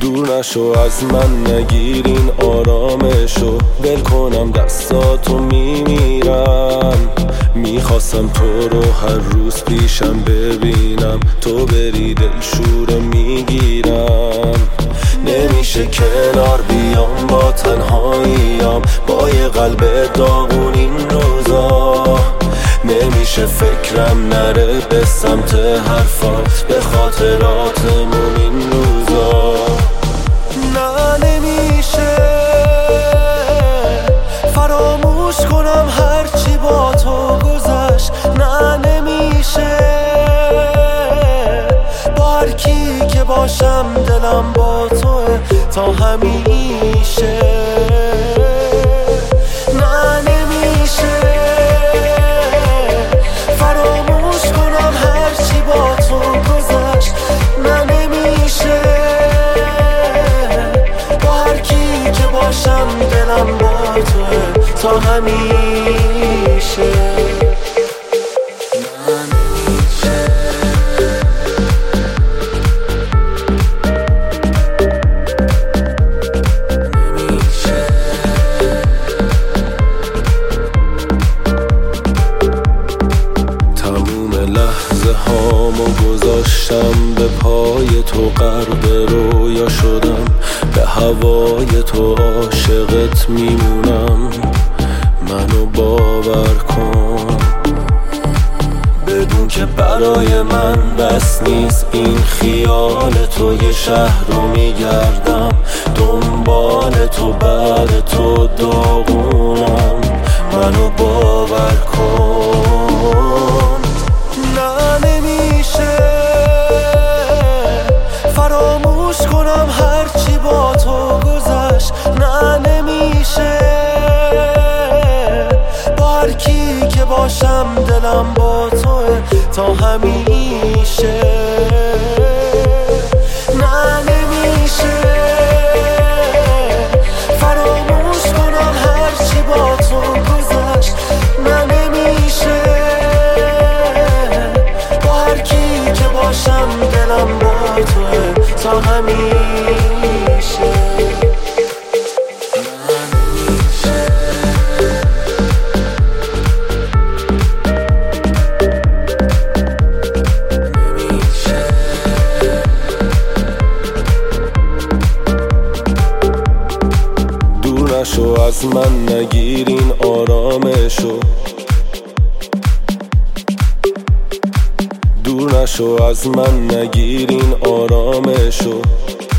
دور نشو از من، نگیر این آرامشو. ول کنم دستاتو میمیرم، میخواستم تو رو هر روز پیشم ببینم. تو بری دلشوره میگیرم، نمیشه کنار بیام با تنهاییم، با یه قلب داغون این روزا. نمیشه فکرم نره به سمت حرفات، به خاطراتمون این روزا. نه نمیشه فراموش کنم هرچی با تو گذشت. نه نمیشه با هر کی که باشم دلم با توه تا همیشه. نه نمیشه فراموش کنم هرچی با تو گذشت. نه نمیشه با هر کی که باشم دلم با توه تا همیشه. گذاشتم به پای تو، غرق رویا شدم، به هوای تو عاشقت میمونم. منو باور کن، بدون که برای من بس نیست این خیال تو. یه شهر رو میگردم دنبال تو، بعد تو داغونم. منو باور کن. نه نمیشه فراموش کنم هرچی با تو گذشت. نه نمیشه با هر کی که باشم دلم با توه تا همیشه. نه نمیشه فراموش کنم هرچی با تو گذشت. نه نمیشه با هر کی که باشم دلم با توه تا همیشه. دور نشو از من، نگیر این آرامشو. دور نشو از من، نگیر این آرامشو.